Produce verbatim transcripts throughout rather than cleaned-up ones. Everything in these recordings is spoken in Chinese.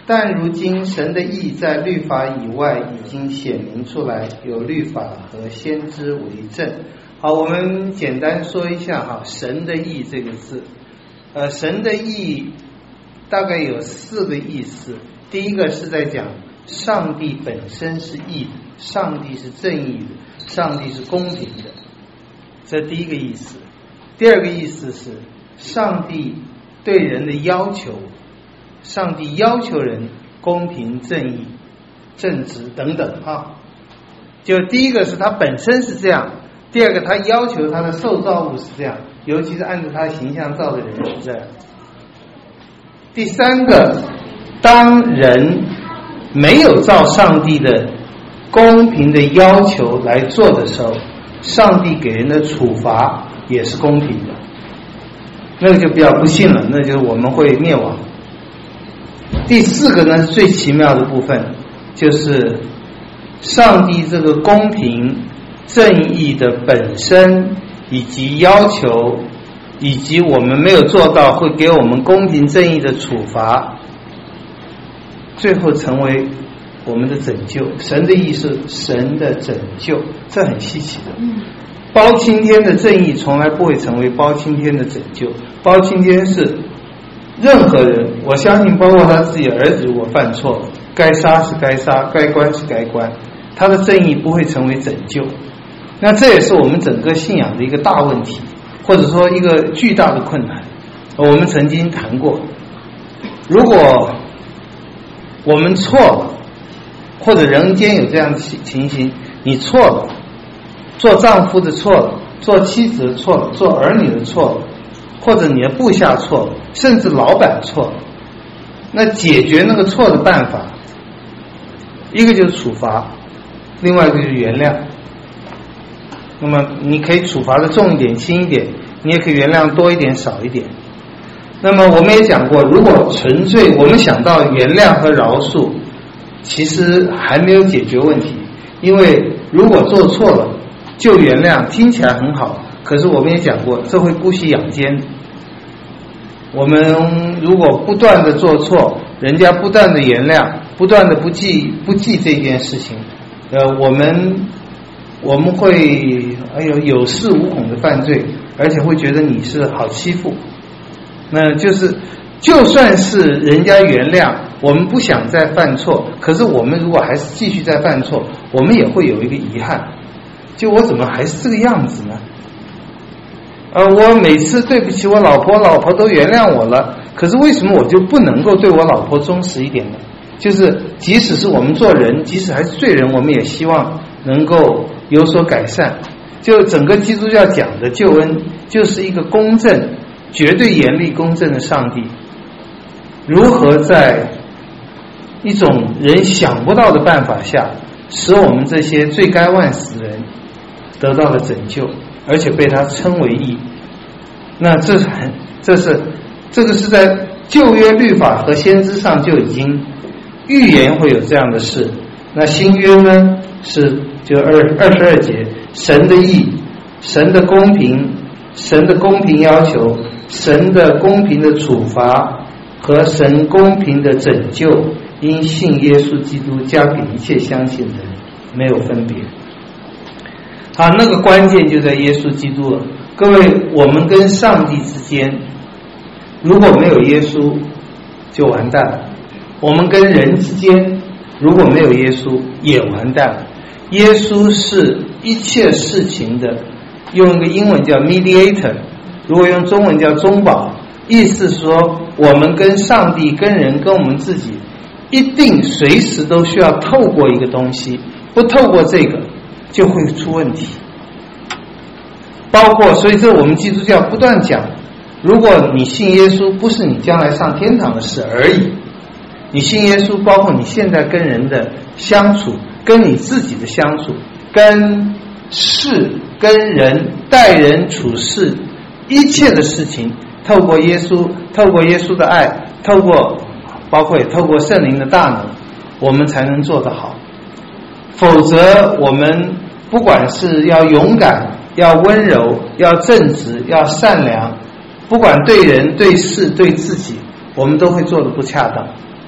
但如今神的义在律法以外已经显明出来，有律法和先知为证。好，我们简单说一下哈，神的义这个字，呃，神的义大概有四个意思。第一个是在讲上帝本身是义的，上帝是正义的，上帝是公平的，这第一个意思。第二个意思是上帝对人的要求，上帝要求人公平正义正直等等啊。就第一个是他本身是这样，第二个他要求他的受造物是这样，尤其是按照他的形象造的人是这样。第三个，当人没有照上帝的公平的要求来做的时候，上帝给人的处罚也是公平的，那个就比较不幸了，那就是我们会灭亡。第四个呢是最奇妙的部分，就是上帝这个公平正义的本身以及要求，以及我们没有做到会给我们公平正义的处罚，最后成为我们的拯救。神的义是神的拯救，这很稀奇的。包青天的正义从来不会成为包青天的拯救，包青天是任何人，我相信包括他自己的儿子，如果犯错了，该杀是该杀，该关是该关，他的正义不会成为拯救。那这也是我们整个信仰的一个大问题，或者说一个巨大的困难。我们曾经谈过，如果我们错了，或者人间有这样的情形，你错了，做丈夫的错了，做妻子的错了，做儿女的错了，或者你的部下错了，甚至老板错了，那解决那个错的办法，一个就是处罚，另外一个就是原谅。那么你可以处罚的重一点轻一点，你也可以原谅多一点少一点。那么我们也讲过，如果纯粹我们想到原谅和饶恕，其实还没有解决问题。因为如果做错了就原谅，听起来很好，可是我们也讲过，这会姑息养奸。我们如果不断的做错，人家不断的原谅，不断的不记不记这件事情，呃，我们我们会哎呦有恃无恐的犯罪，而且会觉得你是好欺负。那就是就算是人家原谅，我们不想再犯错，可是我们如果还是继续再犯错，我们也会有一个遗憾，就我怎么还是这个样子呢？呃，我每次对不起我老婆，老婆都原谅我了，可是为什么我就不能够对我老婆忠实一点呢？就是即使是我们做人，即使还是罪人，我们也希望能够有所改善。就整个基督教讲的救恩，就是一个公正、绝对严厉公正的上帝如何在一种人想不到的办法下，使我们这些罪该万死的人得到了拯救，而且被他称为义。那这是很这是这个是在旧约律法和先知上就已经预言会有这样的事。那新约呢，是就二二十二节，神的义，神的公平，神的公平要求，神的公平的处罚和神公平的拯救，因信耶稣基督加给一切相信的人，没有分别。好，那个关键就在耶稣基督了。各位，我们跟上帝之间如果没有耶稣就完蛋了，我们跟人之间如果没有耶稣也完蛋了。耶稣是一切事情的，用一个英文叫 mediator， 如果用中文叫中保，意思是说我们跟上帝跟人跟我们自己一定随时都需要透过一个东西，不透过这个就会出问题。包括所以这我们基督教不断讲，如果你信耶稣不是你将来上天堂的事而已，你信耶稣包括你现在跟人的相处，跟你自己的相处，跟事跟人待人处事一切的事情，透过耶稣，透过耶稣的爱，透过包括也透过圣灵的大能，我们才能做得好。否则我们不管是要勇敢，要温柔，要正直，要善良，不管对人对事对自己，我们都会做得不恰当。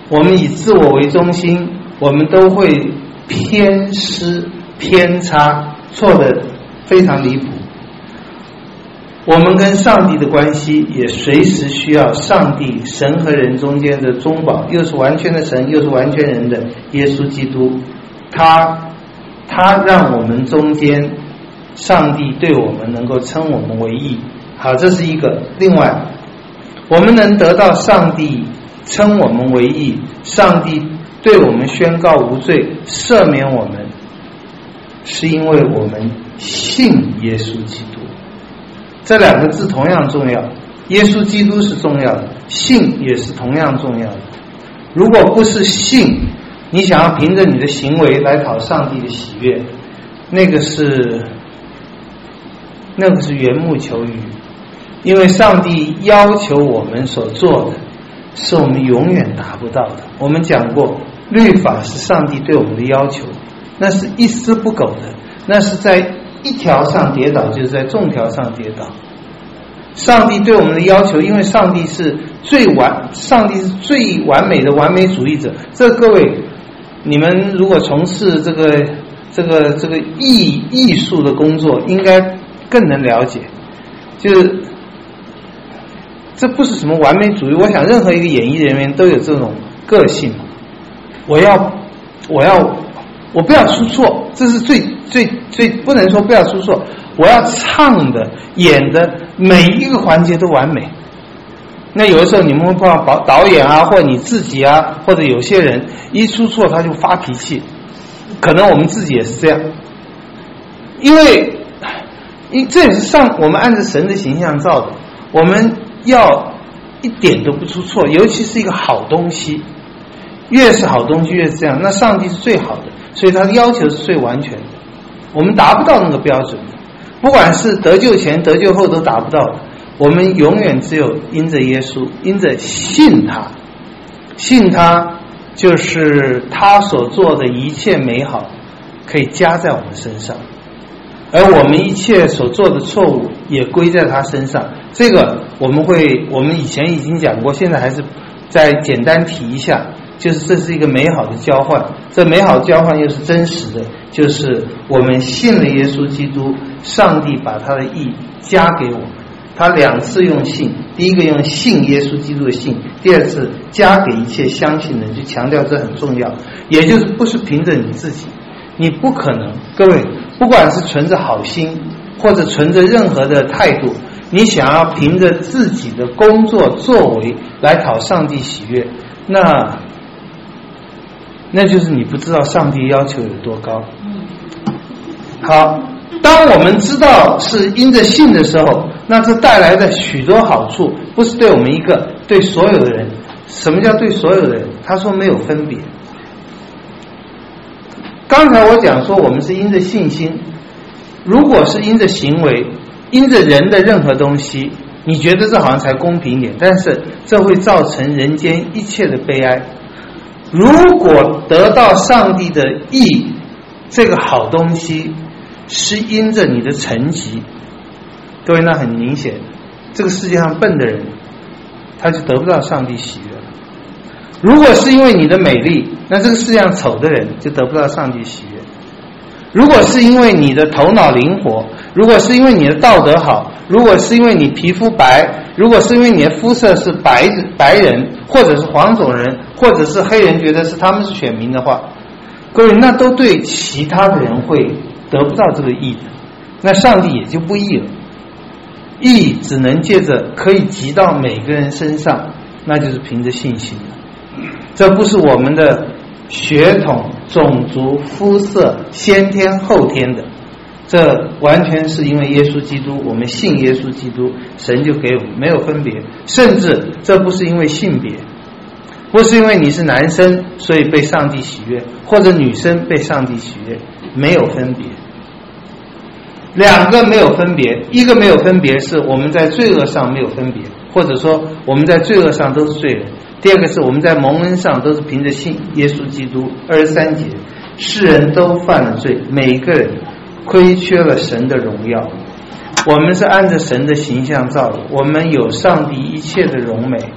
我们以自我为中心，我们都会偏失、偏差，错得非常离谱。我们跟上帝的关系也随时需要上帝神和人中间的中保，又是完全的神又是完全人的耶稣基督，他他让我们中间上帝对我们能够称我们为义。好，这是一个。另外我们能得到上帝称我们为义，上帝对我们宣告无罪，赦免我们，是因为我们信耶稣基督。这两个字同样重要，耶稣基督是重要的，信也是同样重要的。如果不是信，你想要凭着你的行为来讨上帝的喜悦，那个是那个是缘木求鱼。因为上帝要求我们所做的是我们永远达不到的。我们讲过，律法是上帝对我们的要求，那是一丝不苟的，那是在一条上跌倒就是在众条上跌倒。上帝对我们的要求，因为上帝是最完上帝是最完美的完美主义者。这各位，你们如果从事这个这个这个艺艺术的工作，应该更能了解，就是这不是什么完美主义。我想任何一个演艺人员都有这种个性，我要我要我不要出错，这是最最最不能说不要出错，我要唱的演的每一个环节都完美。那有的时候你们会碰到导演啊，或者你自己啊，或者有些人一出错他就发脾气，可能我们自己也是这样。因为因这也是上我们按照神的形象造的，我们要一点都不出错，尤其是一个好东西，越是好东西越是这样。那上帝是最好的，所以他的要求是最完全的，我们达不到那个标准的，不管是得救前得救后都达不到的。我们永远只有因着耶稣，因着信他，信他就是他所做的一切美好可以加在我们身上，而我们一切所做的错误也归在他身上。这个我们会我们以前已经讲过，现在还是再简单提一下，就是这是一个美好的交换，这美好的交换又是真实的，就是我们信了耶稣基督，上帝把他的义加给我们。他两次用信，第一个用信耶稣基督的信，第二次加给一切相信的人，就强调这很重要，也就是不是凭着你自己，你不可能，各位不管是存着好心或者存着任何的态度，你想要凭着自己的工作作为来讨上帝喜悦，那那就是你不知道上帝要求有多高。好，当我们知道是因着信的时候，那这带来的许多好处不是对我们一个，对所有的人。什么叫对所有的人？他说没有分别。刚才我讲说我们是因着信心，如果是因着行为，因着人的任何东西，你觉得这好像才公平一点，但是这会造成人间一切的悲哀。如果得到上帝的义，这个好东西是因着你的成绩，各位，那很明显，这个世界上笨的人他就得不到上帝喜悦了。如果是因为你的美丽，那这个世界上丑的人就得不到上帝喜悦。如果是因为你的头脑灵活，如果是因为你的道德好，如果是因为你皮肤白，如果是因为你的肤色是白白人，或者是黄种人，或者是黑人觉得是他们是选民的话，各位，那都对其他的人会得不到这个义的，那上帝也就不义了。义只能借着可以集到每个人身上，那就是凭着信心了。这不是我们的血统、种族、肤色、先天后天的，这完全是因为耶稣基督，我们信耶稣基督，神就给我们，没有分别。甚至这不是因为性别，不是因为你是男生所以被上帝喜悦，或者女生被上帝喜悦，没有分别。两个没有分别，一个没有分别是我们在罪恶上没有分别，或者说我们在罪恶上都是罪人。第二个是我们在蒙恩上都是凭着信耶稣基督。二十三节，世人都犯了罪，每一个人亏缺了神的荣耀。我们是按着神的形象造的，我们有上帝一切的荣美，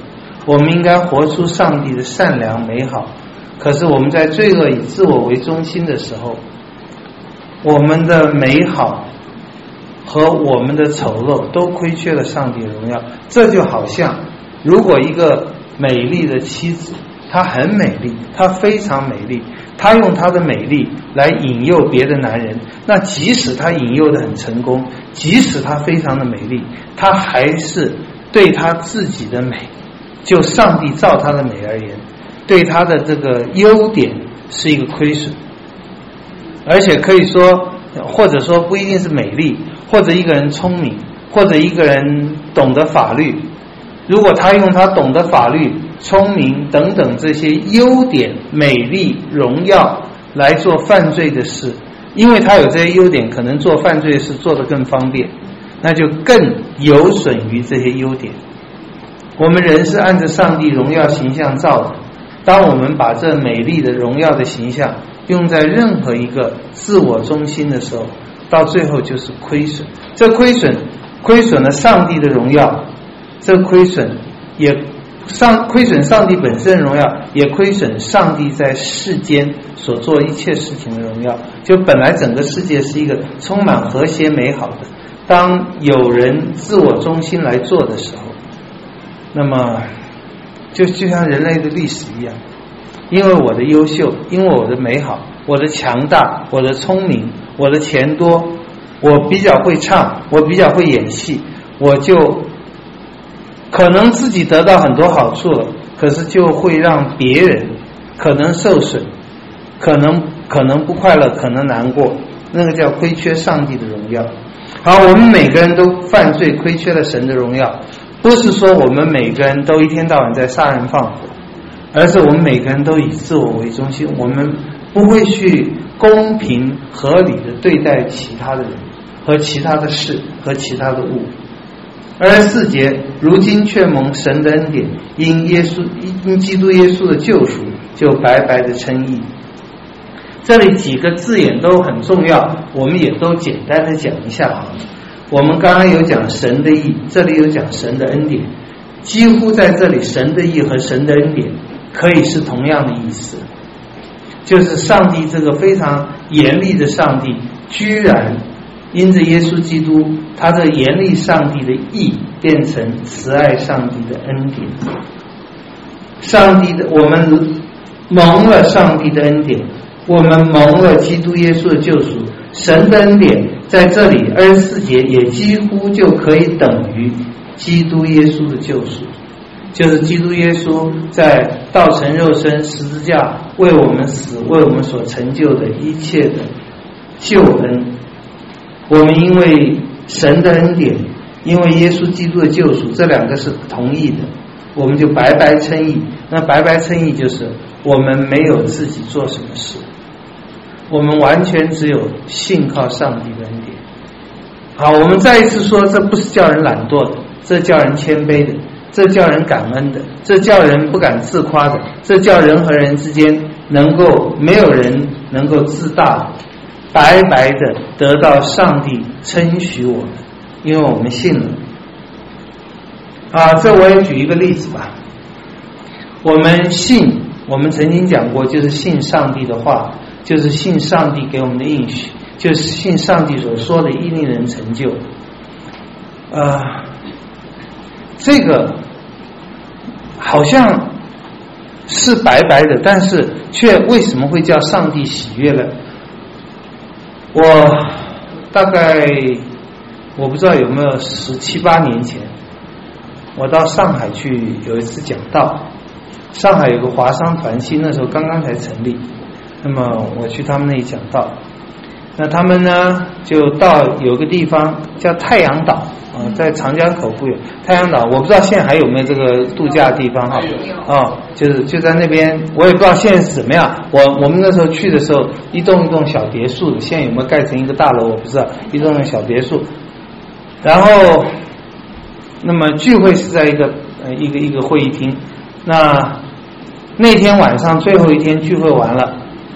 我们应该活出上帝的善良美好。可是我们在罪恶以自我为中心的时候，我们的美好和我们的丑陋都亏缺了上帝的荣耀。这就好像如果一个美丽的妻子，她很美丽，她非常美丽，她用她的美丽来引诱别的男人，那即使她引诱得很成功，即使她非常的美丽，她还是对她自己的美，就上帝造她的美而言，对她的这个优点是一个亏损。而且可以说，或者说不一定是美丽，或者一个人聪明，或者一个人懂得法律，如果他用他懂得法律、聪明等等这些优点、美丽、荣耀来做犯罪的事，因为他有这些优点，可能做犯罪的事做得更方便，那就更有损于这些优点。我们人是按照上帝荣耀形象造的，当我们把这美丽的荣耀的形象用在任何一个自我中心的时候，到最后就是亏损。这亏损亏损了上帝的荣耀，这亏损也上亏损上帝本身的荣耀，也亏损上帝在世间所做一切事情的荣耀。就本来整个世界是一个充满和谐美好的，当有人自我中心来做的时候，那么就就像人类的历史一样，因为我的优秀，因为我的美好，我的强大，我的聪明，我的钱多，我比较会唱，我比较会演戏，我就可能自己得到很多好处了，可是就会让别人可能受损，可能可能不快乐，可能难过，那个叫亏缺上帝的荣耀。好，我们每个人都犯罪，亏缺了神的荣耀，不是说我们每个人都一天到晚在杀人放火，而是我们每个人都以自我为中心，我们不会去公平合理的对待其他的人和其他的事和其他的物。二十四节，如今却蒙神的恩典，因耶稣因基督耶稣的救赎，就白白的称义。这里几个字眼都很重要，我们也都简单的讲一下啊。我们刚刚有讲神的义，这里有讲神的恩典，几乎在这里神的义和神的恩典可以是同样的意思，就是上帝这个非常严厉的上帝，居然因着耶稣基督他的严厉上帝的义变成慈爱上帝的恩典。上帝的我们蒙了上帝的恩典，我们蒙了基督耶稣的救赎。神的恩典在这里二十四节也几乎就可以等于基督耶稣的救赎，就是基督耶稣在道成肉身十字架为我们死，为我们所成就的一切的救恩。我们因为神的恩典，因为耶稣基督的救赎，这两个是同义的，我们就白白称义。那白白称义就是我们没有自己做什么事，我们完全只有信靠上帝的恩典。好，我们再一次说，这不是叫人懒惰的，这叫人谦卑的，这叫人感恩的，这叫人不敢自夸的，这叫人和人之间能够没有人能够自大的，白白的得到上帝称许我们，因为我们信了。啊，这我也举一个例子吧。我们信，我们曾经讲过，就是信上帝的话，就是信上帝给我们的应许，就是信上帝所说的一定能成就。呃，这个好像是白白的，但是却为什么会叫上帝喜悦呢？我大概我不知道有没有十七八年前，我到上海去有一次讲道，上海有个华商团契，那时候刚刚才成立，那么我去他们那里讲道，那他们呢就到有个地方叫太阳岛啊，在长江口不远，太阳岛我不知道现在还有没有这个度假地方哈，啊，就是就在那边，我也不知道现在是怎么样。我我们那时候去的时候，一栋一栋小别墅的，现在有没有盖成一个大楼我不知道，一栋栋小别墅。然后，那么聚会是在一个呃一个一个会议厅。那那天晚上最后一天聚会完了，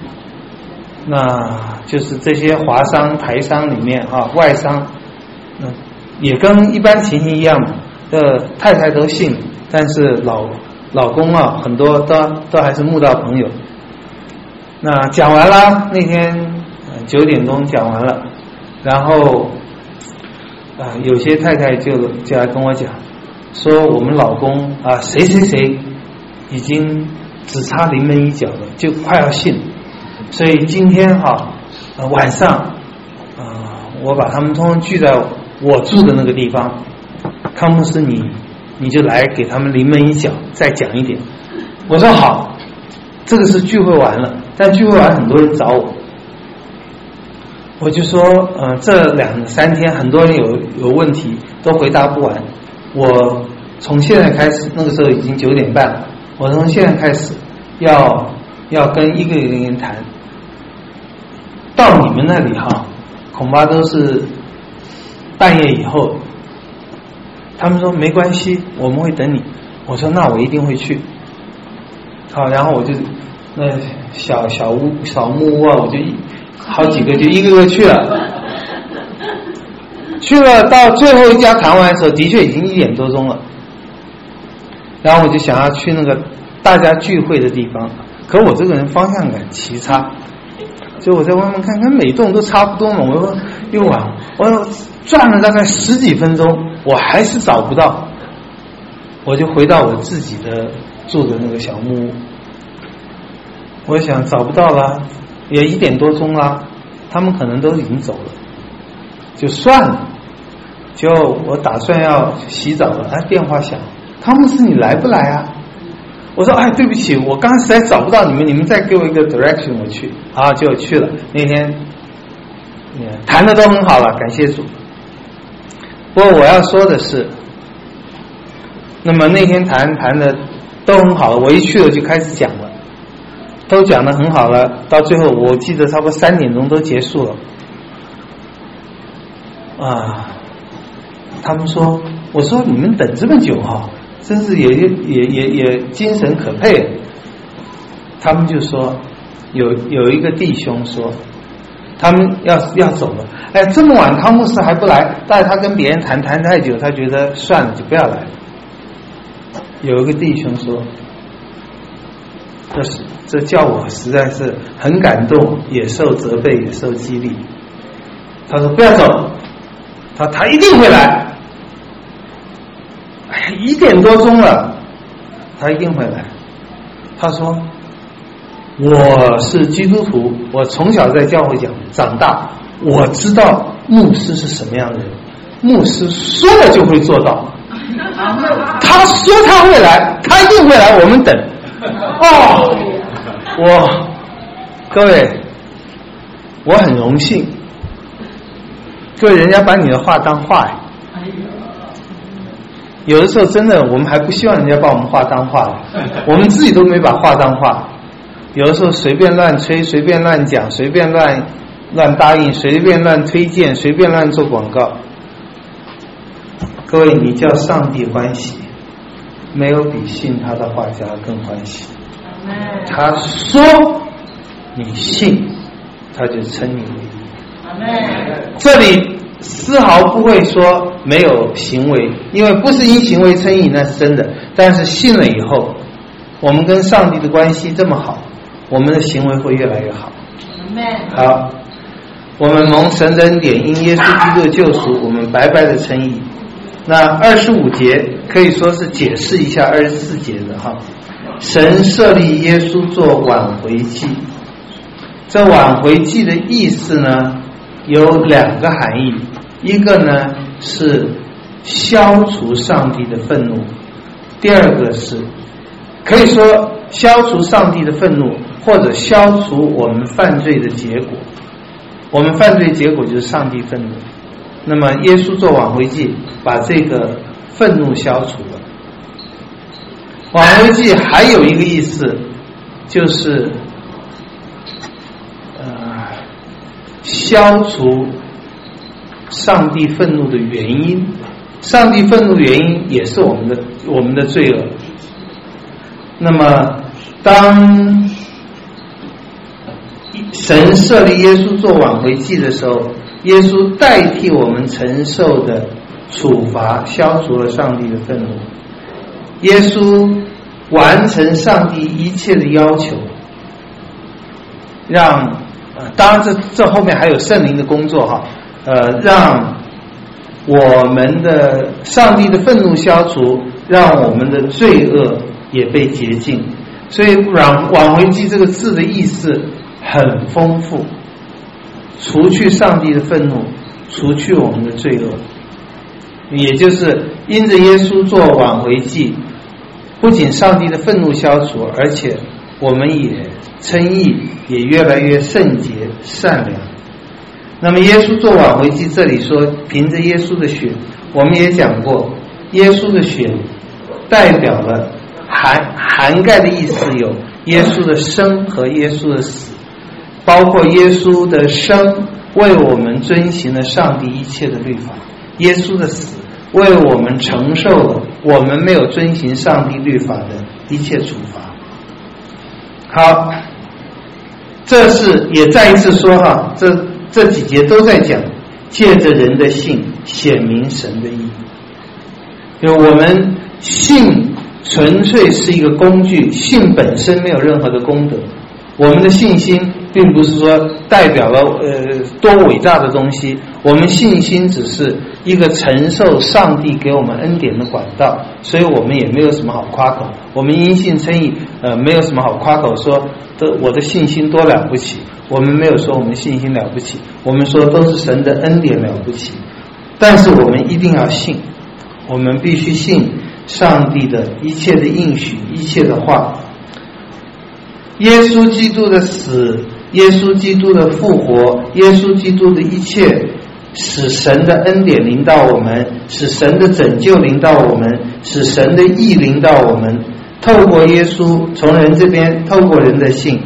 那就是这些华商、台商里面啊，外商，嗯。也跟一般情形一样嘛，呃，太太都信，但是老老公啊，很多都都还是慕道朋友。那讲完了，那天九点钟讲完了，然后啊，有些太太就就来跟我讲，说我们老公啊，谁谁谁已经只差临门一脚了，就快要信了。所以今天哈、啊呃、晚上啊、呃，我把他们通通聚在我住的那个地方，康牧师你你就来给他们临门一脚，再讲一点。我说好，这个是聚会完了，但聚会完很多人找我，我就说呃这两三天很多人有有问题都回答不完，我从现在开始，那个时候已经九点半了，我从现在开始要要跟一个一个人谈，到你们那里哈，恐怕都是半夜以后。他们说没关系，我们会等你。我说那我一定会去。好，然后我就那小小屋小木屋啊，我就好几个就一个个去了。去了到最后一家谈完的时候，的确已经一点多钟了。然后我就想要去那个大家聚会的地方，可我这个人方向感奇差，就我在外面看看每栋都差不多嘛，我说又往我转了大概十几分钟，我还是找不到，我就回到我自己的住的那个小木屋。我想找不到了，也一点多钟了，他们可能都已经走了，就算了。就我打算要洗澡了，哎，电话响，汤姆斯你来不来啊？我说哎，对不起，我刚实在找不到你们，你们再给我一个 direction 我去。好，就去了。那天谈的都很好了，感谢主。不过我要说的是，那么那天谈谈的都很好了，我一去了就开始讲了，都讲得很好了，到最后我记得差不多三点钟都结束了。啊，他们说，我说你们等这么久哈，真是也也也也精神可佩。他们就说，有有一个弟兄说，他们要要走了，哎，这么晚康牧师还不来，但是他跟别人谈谈太久，他觉得算了，就不要来了。有一个弟兄说，这是这叫我实在是很感动，也受责备，也受激励。他说不要走，他他一定会来。哎呀，一点多钟了，他一定会来。他说我是基督徒，我从小在教会讲长大，我知道牧师是什么样的人，牧师说了就会做到，他说他会来，他一定会来，我们等。哦，我各位，我很荣幸，各位人家把你的话当话呀。有的时候真的我们还不希望人家把我们话当话，我们自己都没把话当话。有的时候随便乱吹，随便乱讲，随便乱乱答应，随便乱推荐，随便乱做广告。各位，你叫上帝欢喜，没有比信他的话家更欢喜。他说你信，他就称你为义。这里丝毫不会说没有行为，因为不是因行为称义，那是真的。但是信了以后，我们跟上帝的关系这么好，我们的行为会越来越好。好，我们蒙神的恩典，因耶稣基督的救赎，我们白白的称义。那二十五节可以说是解释一下二十四节的哈。神设立耶稣做挽回祭，这挽回祭的意思呢有两个含义，一个呢是消除上帝的愤怒，第二个是可以说消除上帝的愤怒，或者消除我们犯罪的结果。我们犯罪结果就是上帝愤怒，那么耶稣做挽回祭把这个愤怒消除了。挽回祭还有一个意思，就是呃消除上帝愤怒的原因。上帝愤怒的原因也是我们的我们的罪恶。那么当神设立耶稣做挽回祭的时候，耶稣代替我们承受的处罚，消除了上帝的愤怒。耶稣完成上帝一切的要求，让呃，当然这这后面还有圣灵的工作哈，呃，让我们的上帝的愤怒消除，让我们的罪恶也被洁净。所以挽挽回祭这个字的意思很丰富，除去上帝的愤怒，除去我们的罪恶，也就是因着耶稣做挽回祭，不仅上帝的愤怒消除，而且我们也称义，也越来越圣洁善良。那么耶稣做挽回祭，这里说凭着耶稣的血，我们也讲过，耶稣的血代表了涵涵盖的意思有耶稣的生和耶稣的死，包括耶稣的生为我们遵行了上帝一切的律法，耶稣的死为我们承受了我们没有遵行上帝律法的一切处罚。好，这是也再一次说哈，这这几节都在讲借着人的信显明神的义。因为我们信纯粹是一个工具，信本身没有任何的功德，我们的信心并不是说代表了呃多伟大的东西，我们信心只是一个承受上帝给我们恩典的管道，所以我们也没有什么好夸口，我们因信称义呃没有什么好夸口说的我的信心多了不起，我们没有说我们信心了不起，我们说都是神的恩典了不起。但是我们一定要信，我们必须信上帝的一切的应许，一切的话。耶稣基督的死，耶稣基督的复活，耶稣基督的一切使神的恩典临到我们，使神的拯救临到我们，使神的义临到我们，透过耶稣从人这边透过人的信，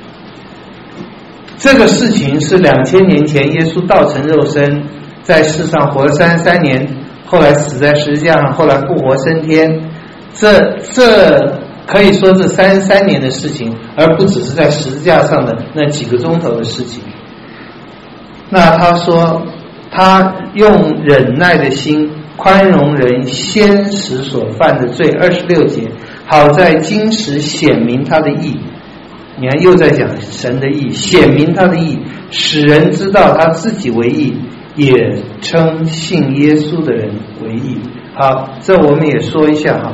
这个事情是两千年前耶稣道成肉身在世上活了三十三年，后来死在十字架上，后来复活升天，这这可以说这三十三年的事情，而不只是在十字架上的那几个钟头的事情。那他说他用忍耐的心宽容人先时所犯的罪，二十六节，好在今时显明他的义。你看又在讲神的义，显明他的义，使人知道他自己为义，也称信耶稣的人为义。好，这我们也说一下哈。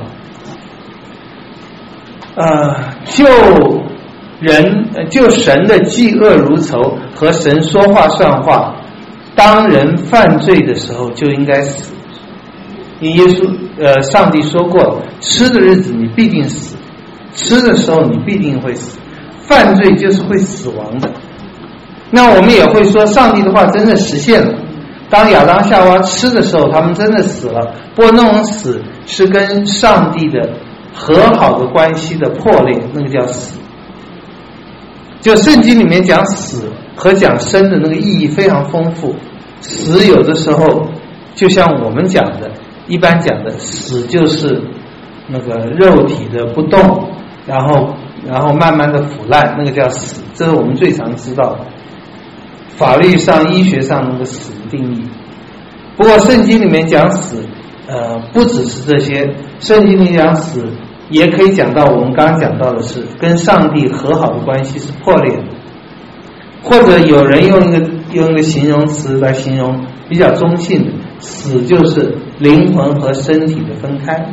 呃，就人就神的嫉恶如仇和神说话算话，当人犯罪的时候就应该死。因为耶稣呃，上帝说过，吃的日子你必定死，吃的时候你必定会死，犯罪就是会死亡的。那我们也会说，上帝的话真的实现了。当亚当夏娃吃的时候，他们真的死了。不过那种死是跟上帝的和好的关系的破裂，那个叫死。就圣经里面讲死和讲生的那个意义非常丰富。死有的时候就像我们讲的，一般讲的死就是那个肉体的不动，然后然后慢慢的腐烂，那个叫死，这是我们最常知道的法律上医学上那个死的定义。不过圣经里面讲死呃，不只是这些，圣经里讲死也可以讲到我们刚刚讲到的是跟上帝和好的关系是破裂的，或者有人用一个用一个形容词来形容比较中性的，死就是灵魂和身体的分开。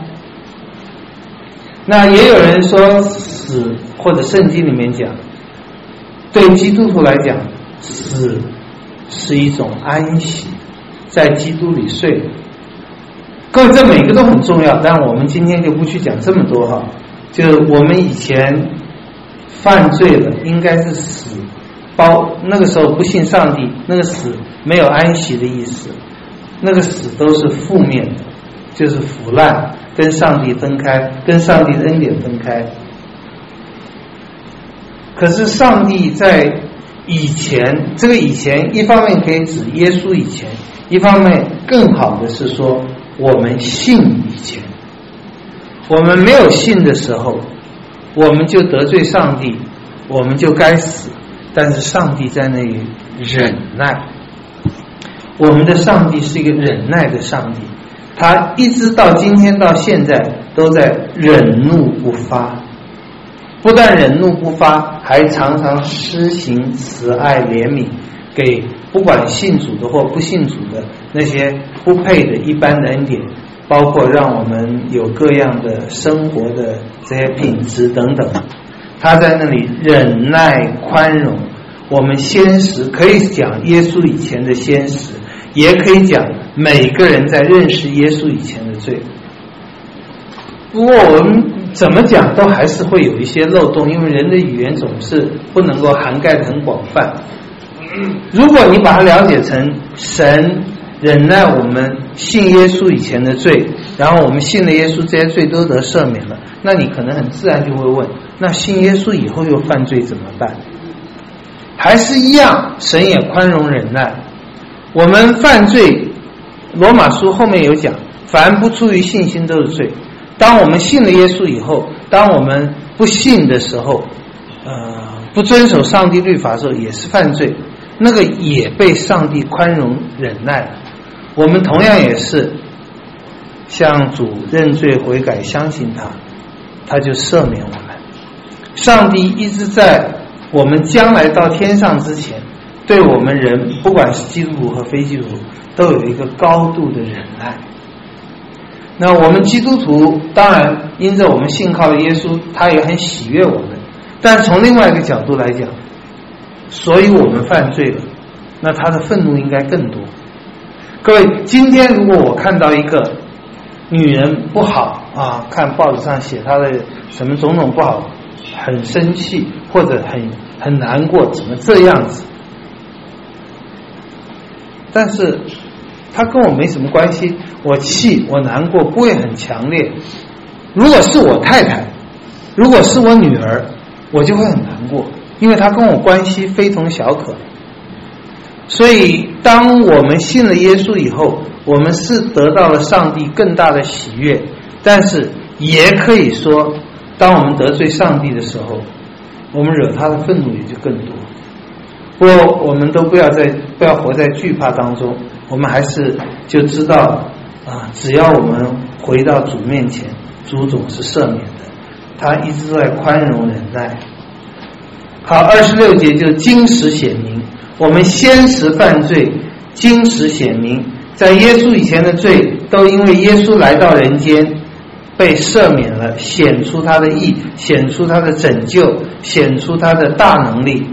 那也有人说死，或者圣经里面讲，对基督徒来讲，死是一种安息，在基督里睡。各位，这每个都很重要，但我们今天就不去讲这么多哈。就是我们以前犯罪了，应该是死，包那个时候不信上帝，那个死没有安息的意思，那个死都是负面的，就是腐烂，跟上帝分开，跟上帝的恩典分开。可是上帝在以前，这个以前一方面可以指耶稣以前，一方面更好的是说我们信以前。我们没有信的时候，我们就得罪上帝，我们就该死，但是上帝在那里忍耐。我们的上帝是一个忍耐的上帝， 他一直到今天到现在都在忍怒不发，不但忍怒不发，还常常施行慈爱怜悯，给不管信主的或不信主的那些不配的一般的恩典，包括让我们有各样的生活的这些品质等等。他在那里忍耐宽容，我们先时可以讲耶稣以前的先时，也可以讲每个人在认识耶稣以前的罪。不过我们怎么讲都还是会有一些漏洞，因为人的语言总是不能够涵盖得很广泛。如果你把它了解成神忍耐我们信耶稣以前的罪，然后我们信了耶稣，这些罪都得赦免了，那你可能很自然就会问，那信耶稣以后又犯罪怎么办？还是一样，神也宽容忍耐。我们犯罪，罗马书后面有讲，凡不出于信心都是罪。当我们信了耶稣以后，当我们不信的时候，呃，不遵守上帝律法的时候，也是犯罪，那个也被上帝宽容忍耐了。我们同样也是向主认罪悔改，相信他，他就赦免我们。上帝一直在我们将来到天上之前，对我们人，不管是基督徒和非基督徒，都有一个高度的忍耐。那我们基督徒当然因着我们信靠了耶稣，他也很喜悦我们，但从另外一个角度来讲，所以我们犯罪了，那他的愤怒应该更多。各位，今天如果我看到一个女人不好啊，看报纸上写她的什么种种不好，很生气或者很很难过，怎么这样子？但是他跟我没什么关系，我气我难过不会很强烈。如果是我太太，如果是我女儿，我就会很难过，因为她跟我关系非同小可。所以当我们信了耶稣以后，我们是得到了上帝更大的喜悦，但是也可以说，当我们得罪上帝的时候，我们惹他的愤怒也就更多。不过我们都不要在不要活在惧怕当中，我们还是就知道啊，只要我们回到主面前，主总是赦免的，他一直在宽容忍耐。好，二十六节就经史显明，我们先时犯罪，经史显明，在耶稣以前的罪都因为耶稣来到人间被赦免了，显出他的义，显出他的拯救，显出他的大能力。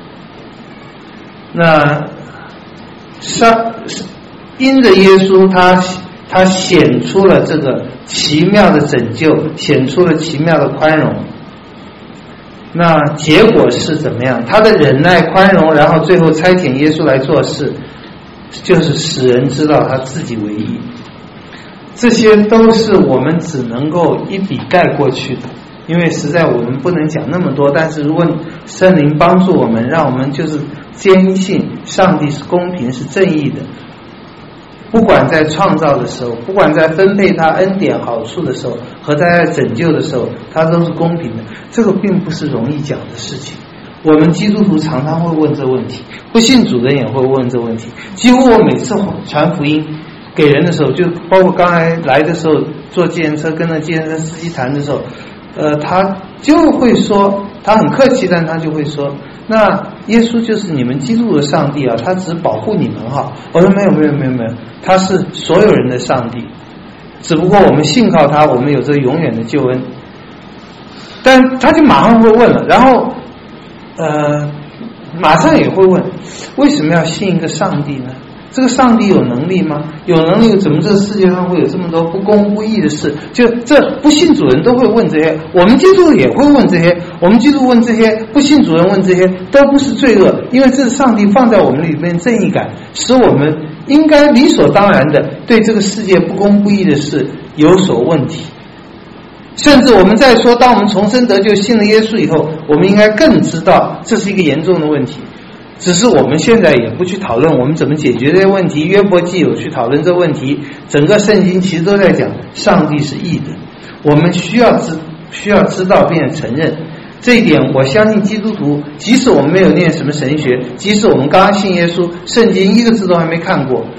那上因着耶稣他他显出了这个奇妙的拯救，显出了奇妙的宽容。那结果是怎么样？他的忍耐宽容，然后最后差遣耶稣来做事，就是使人知道他自己为义。这些都是我们只能够一笔盖过去的，因为实在我们不能讲那么多。但是如果圣灵帮助我们，让我们就是坚信上帝是公平是正义的，不管在创造的时候，不管在分配他恩典好处的时候，和他在拯救的时候，他都是公平的。这个并不是容易讲的事情。我们基督徒常常会问这问题，不信主的人也会问这问题。几乎我每次传福音给人的时候，就包括刚才来的时候坐计程车跟着计程车司机谈的时候，呃，他就会说，他很客气，但他就会说，那耶稣就是你们基督的上帝啊，他只保护你们哈。我说没有没有没有没有，他是所有人的上帝，只不过我们信靠他，我们有这永远的救恩。但他就马上会问了，然后呃，马上也会问，为什么要信一个上帝呢？这个上帝有能力吗？有能力，怎么这个世界上会有这么多不公不义的事？就这不信主人都会问这些，我们基督徒也会问这些，我们基督徒问这些，不信主人问这些，都不是罪恶，因为这是上帝放在我们里面正义感，使我们应该理所当然的对这个世界不公不义的事有所问题。甚至我们在说，当我们重生得救信了耶稣以后，我们应该更知道这是一个严重的问题。只是我们现在也不去讨论我们怎么解决这些问题，约伯记有去讨论这个问题，整个圣经其实都在讲上帝是义的，我们需要知需要知道并且承认这一点。我相信基督徒，即使我们没有念什么神学，即使我们刚刚信耶稣，圣经一个字都还没看过，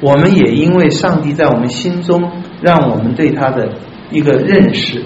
我们也因为上帝在我们心中让我们对他的一个认识，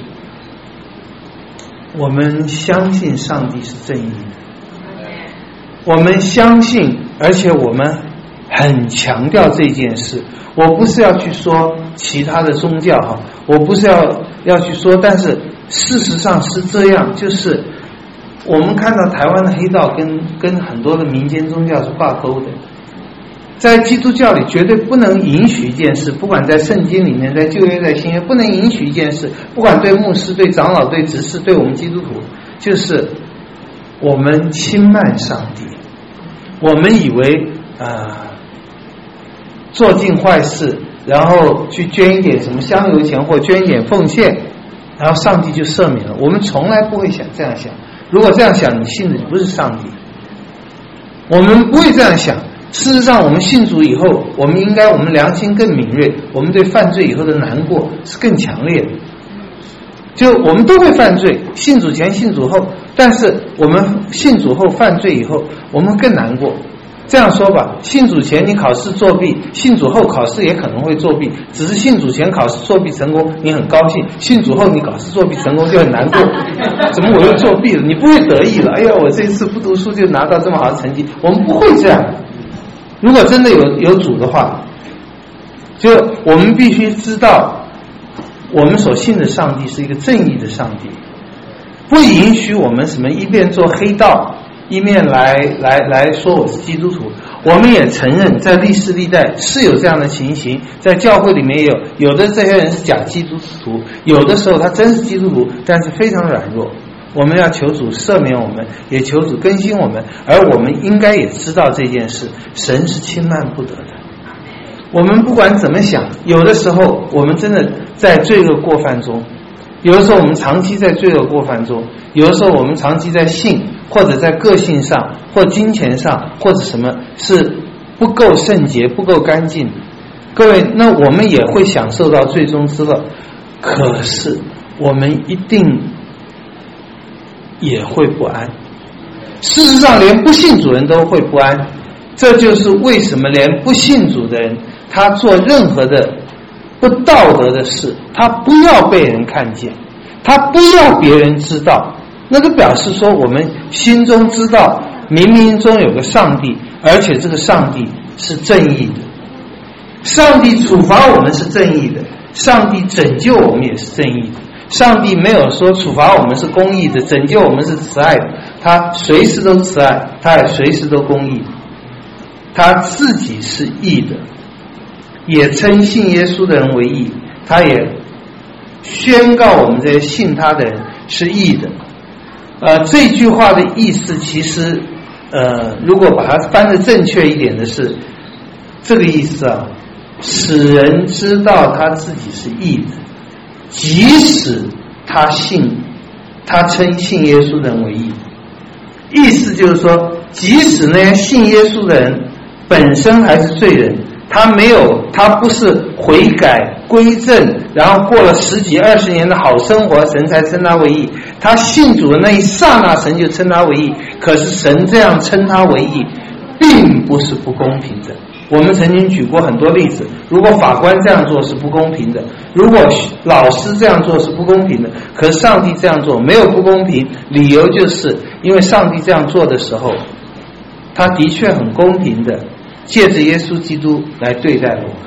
我们相信上帝是正义的，我们相信，而且我们很强调这件事。我不是要去说其他的宗教哈，我不是要要去说，但是事实上是这样，就是我们看到台湾的黑道跟跟很多的民间宗教是挂钩的。在基督教里绝对不能允许一件事，不管在圣经里面，在旧约在新约，不能允许一件事，不管对牧师对长老对执事对我们基督徒，就是我们轻慢上帝，我们以为啊、呃、做尽坏事，然后去捐一点什么香油钱或捐一点奉献，然后上帝就赦免了。我们从来不会想这样想，如果这样想，你信的不是上帝。我们不会这样想。事实上，我们信主以后，我们应该我们良心更敏锐，我们对犯罪以后的难过是更强烈的。就我们都会犯罪，信主前信主后，但是我们信主后犯罪以后，我们更难过。这样说吧，信主前你考试作弊，信主后考试也可能会作弊，只是信主前考试作弊成功你很高兴，信主后你考试作弊成功就很难过，怎么我又作弊了？你不会得意了，哎呀我这次不读书就拿到这么好的成绩，我们不会这样。如果真的有有主的话，就我们必须知道我们所信的上帝是一个正义的上帝，不允许我们什么一边做黑道一面来来来说我是基督徒。我们也承认在历史历代是有这样的情形，在教会里面也有，有的这些人是假基督徒，有的时候他真是基督徒，但是非常软弱。我们要求主赦免我们，也求主更新我们，而我们应该也知道这件事，神是轻慢不得的。我们不管怎么想，有的时候我们真的在罪恶过犯中，有的时候我们长期在罪恶过犯中，有的时候我们长期在性或者在个性上或金钱上或者什么是不够圣洁不够干净。各位，那我们也会享受到最终之乐，可是我们一定也会不安。事实上连不信主人都会不安，这就是为什么连不信主的人他做任何的不道德的事，他不要被人看见，他不要别人知道，那就表示说我们心中知道冥冥中有个上帝，而且这个上帝是正义的。上帝处罚我们是正义的，上帝拯救我们也是正义的。上帝没有说处罚我们是公义的，拯救我们是慈爱的，他随时都慈爱，他也随时都公义，他自己是义的，也称信耶稣的人为义，他也宣告我们这些信他的人是义的。呃，这句话的意思其实呃，如果把它翻得正确一点的是这个意思啊，使人知道他自己是义的，即使他信他称信耶稣的人为义。意思就是说，即使那些信耶稣的人本身还是罪人，他没有他不是悔改归正，然后过了十几二十年的好生活，神才称他为义。他信主的那一刹那，神就称他为义。可是神这样称他为义并不是不公平的。我们曾经举过很多例子，如果法官这样做是不公平的，如果老师这样做是不公平的，可是上帝这样做没有不公平，理由就是因为上帝这样做的时候，他的确很公平的借着耶稣基督来对待了我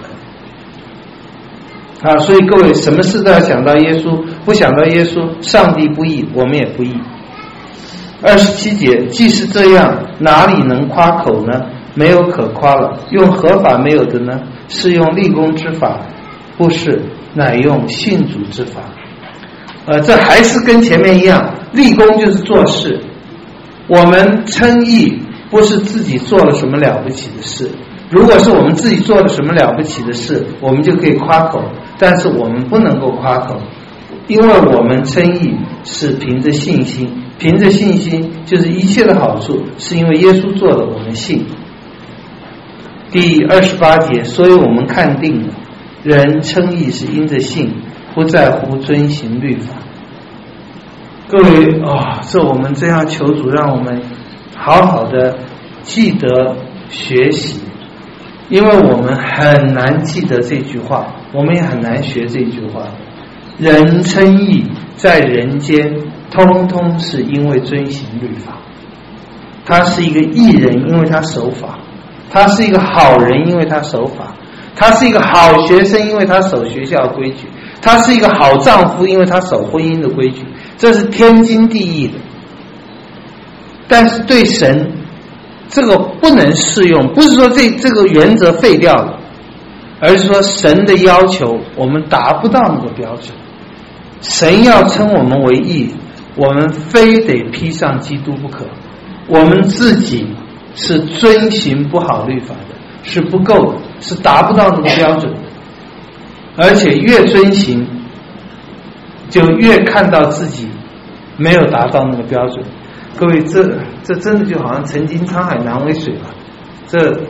们啊。所以各位什么事都要想到耶稣，不想到耶稣，上帝不义，我们也不义。二十七节，既是这样，哪里能夸口呢？没有可夸了。用合法没有的呢？是用立功之法？不是，乃用信主之法。呃，这还是跟前面一样，立功就是做事。我们称义不是自己做了什么了不起的事，如果是我们自己做了什么了不起的事，我们就可以夸口，但是我们不能够夸口，因为我们称义是凭着信心，凭着信心就是一切的好处是因为耶稣做了，我们信。第二十八节，所以我们看定了，人称义是因着信，不在乎遵行律法。各位啊、哦，这我们这样求主让我们好好的记得学习， 因为我们很难记得这句话，我们也很难学这句话。人称义，在人间通通是因为遵行律法。他是一个义人，因为他守法；他是一个好人，因为他守法；他是一个好学生，因为他守学校规矩；他是一个好丈夫，因为他守婚姻的规矩。这是天经地义的。但是对神，这个不能适用，不是说这这个原则废掉了，而是说神的要求我们达不到那个标准。神要称我们为义，我们非得披上基督不可。我们自己是遵行不好律法的，是不够的，是达不到那个标准的。而且越遵行，就越看到自己没有达到那个标准。各位，这这真的就好像曾经沧海难为水了。这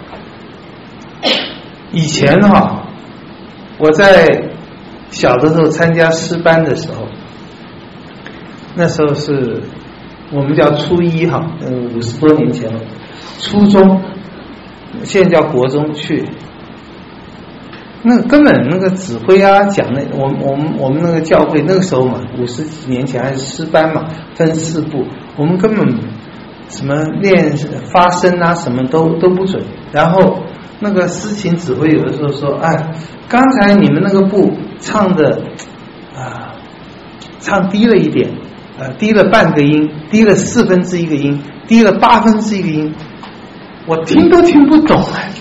以前哈、啊，我在小的时候参加诗班的时候，那时候是我们叫初一哈，呃，五十多年前了，初中，现在叫国中去。那根本那个指挥啊讲的，我我们我们那个教会那个时候嘛，五十几年前还是诗班嘛，分四部，我们根本什么练发声啊什么都都不准。然后那个诗琴指挥有的时候说，哎，刚才你们那个部唱的啊、呃，唱低了一点，呃，低了半个音，低了四分之一个音，低了八分之一个音，我听都听不懂哎。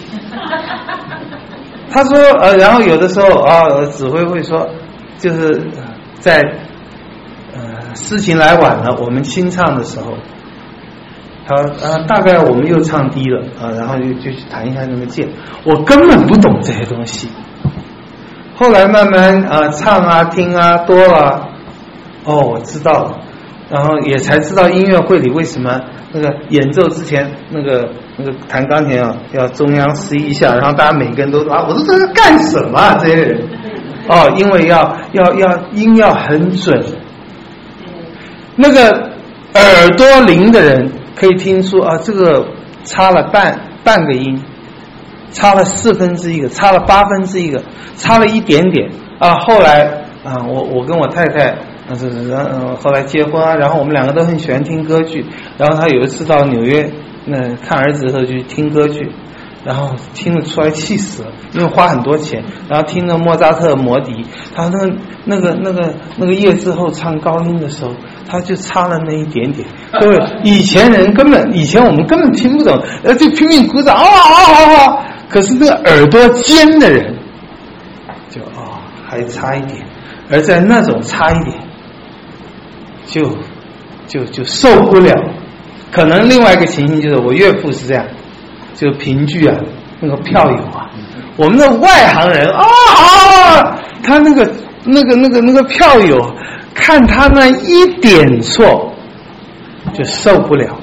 他说呃，然后有的时候啊，指挥会说，就是在呃事情来晚了，我们清唱的时候，他啊大概我们又唱低了啊，然后就就去弹一下那个键，我根本不懂这些东西。后来慢慢啊唱啊听啊多了，哦，我知道了，然后也才知道音乐会里为什么那个演奏之前那个那个弹钢琴啊要中央司一下，然后大家每个人都啊，我说这是干什么啊这些人？哦，因为要要要音要很准。那个耳朵灵的人可以听出啊，这个差了半半个音，差了四分之一个，差了八分之一个，差了一点点啊。后来啊，我我跟我太太。那是呃，后来结婚啊，然后我们两个都很喜欢听歌剧，然后他有一次到纽约那看儿子的时候就听歌剧，然后听得出来气死了，因为花很多钱，然后听了莫扎特魔笛，他那个那个那个那个叶之后唱高音的时候，他就差了那一点点。各位，以前人根本以前我们根本听不懂，呃，就拼命鼓掌啊啊啊！可是那个耳朵尖的人，就啊、哦、还差一点，而在那种差一点。就就就受不了。可能另外一个情形就是我岳父是这样，就评剧啊，那个票友啊，我们的外行人啊，他那个那个那个那个票友看他那一点错就受不了。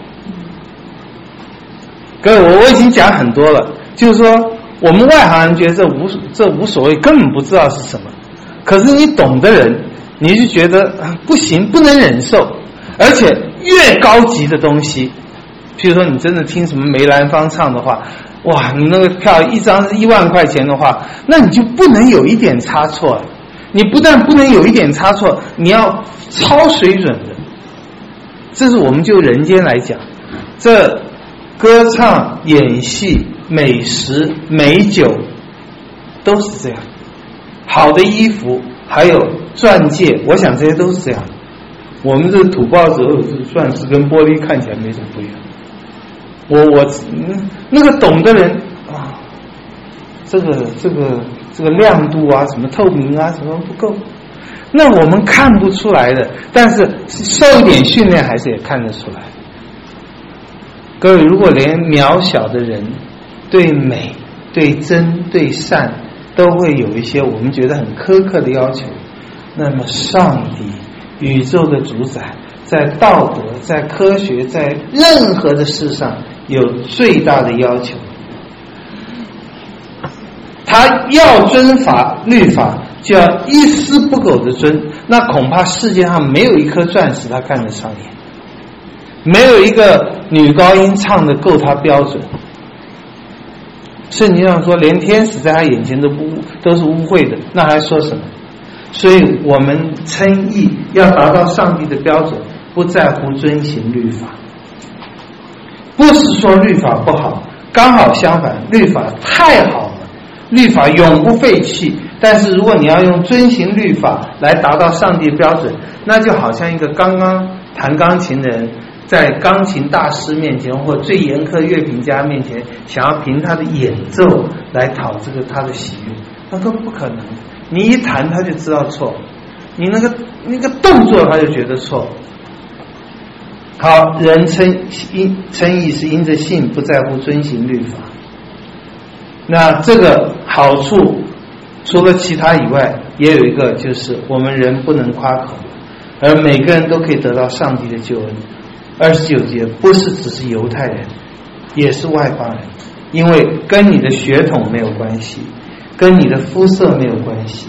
各位，我我已经讲很多了，就是说我们外行人觉得这无这无所谓，根本不知道是什么，可是你懂的人你就觉得啊不行，不能忍受。而且越高级的东西，譬如说你真的听什么梅兰芳唱的话，哇，你那个票一张是一万块钱的话，那你就不能有一点差错。你不但不能有一点差错，你要超水准的。这是我们就人间来讲，这歌唱、演戏、美食、美酒都是这样。好的衣服还有钻戒，我想这些都是这样。我们这土包子钻石跟玻璃看起来没什么不一样。我我那个懂的人啊，这个这个这个亮度啊，什么透明啊，什么不够，那我们看不出来的，但是受一点训练还是也看得出来。各位，如果连渺小的人对美、对真、对善都会有一些我们觉得很苛刻的要求，那么上帝宇宙的主宰在道德、在科学、在任何的事上有最大的要求，他要遵法律法就要一丝不苟的遵，那恐怕世界上没有一颗钻石他看得上眼，没有一个女高音唱的够他标准。 圣经上说，连天使在他眼前都不都是污秽的，那还说什么？所以我们称义要达到上帝的标准，不在乎遵行律法。不是说律法不好，刚好相反，律法太好了，律法永不废弃。但是如果你要用遵行律法来达到上帝标准，那就好像一个刚刚弹钢琴的人在钢琴大师面前或最严苛乐评家面前，想要凭他的演奏来讨这个他的喜悦，那都不可能。你一弹他就知道错，你那个那个动作他就觉得错。好，人称因称义是因着信，不在乎遵行律法。那这个好处除了其他以外，也有一个，就是我们人不能夸口，而每个人都可以得到上帝的救恩。二十九节不是只是犹太人，也是外邦人，因为跟你的血统没有关系，跟你的肤色没有关系，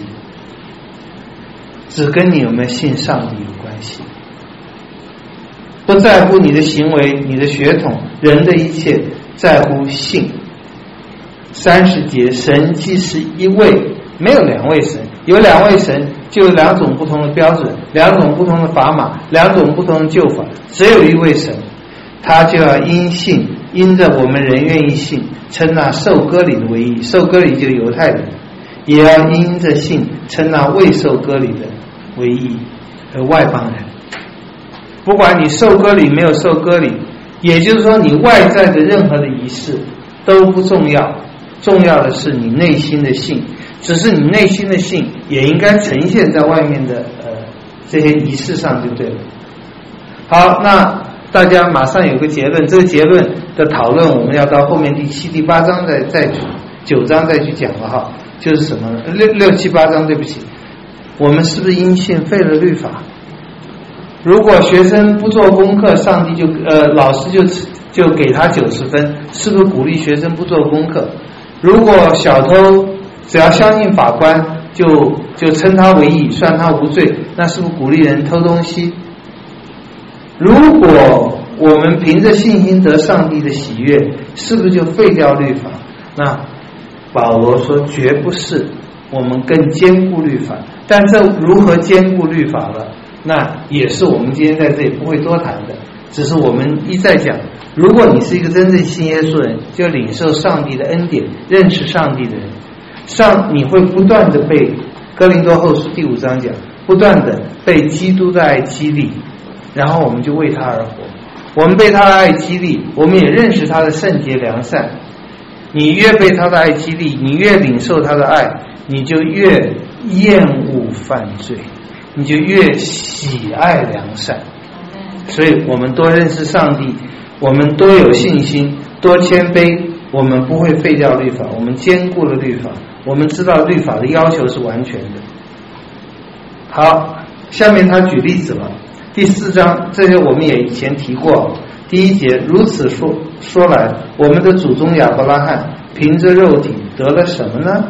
只跟你有没有信上帝有关系。不在乎你的行为，你的血统，人的一切，在乎信。三十节，神既是一位，没有两位神，有两位神就有两种不同的标准，两种不同的砝码，两种不同的救法。只有一位神，他就要因信，因着我们人愿意信，称那受割礼的为义，受割礼就是犹太人，也要因着信，称那未受割礼的为义，和外邦人。不管你受割礼没有受割礼，也就是说你外在的任何的仪式都不重要，重要的是你内心的信，只是你内心的信也应该呈现在外面的呃这些仪式上就对了。好，那大家马上有个结论，这个结论的讨论我们要到后面第七、第八章再再九章再去讲了哈，就是什么六六七八章，对不起，我们是不是因信废了律法？如果学生不做功课，上帝就呃老师就就给他九十分，是不是鼓励学生不做功课？如果小偷只要相信法官，就就称他为义，算他无罪，那是不是鼓励人偷东西？如果我们凭着信心得上帝的喜悦，是不是就废掉律法？那保罗说绝不是，我们更坚固律法。但这如何坚固律法了？那也是我们今天在这里不会多谈的，只是我们一再讲，如果你是一个真正信耶稣人，就领受上帝的恩典，认识上帝的人，上你会不断的被哥林多后书第五章讲，不断的被基督的爱激励，然后我们就为他而活。我们被他的爱激励，我们也认识他的圣洁良善。你越被他的爱激励，你越领受他的爱，你就越厌恶犯罪，你就越喜爱良善。所以我们多认识上帝，我们多有信心，多谦卑，我们不会废掉律法，我们坚固了律法，我们知道律法的要求是完全的。好，下面他举例子了，第四章，这些我们也以前提过。第一节，如此说说来，我们的祖宗亚伯拉罕凭着肉体得了什么呢？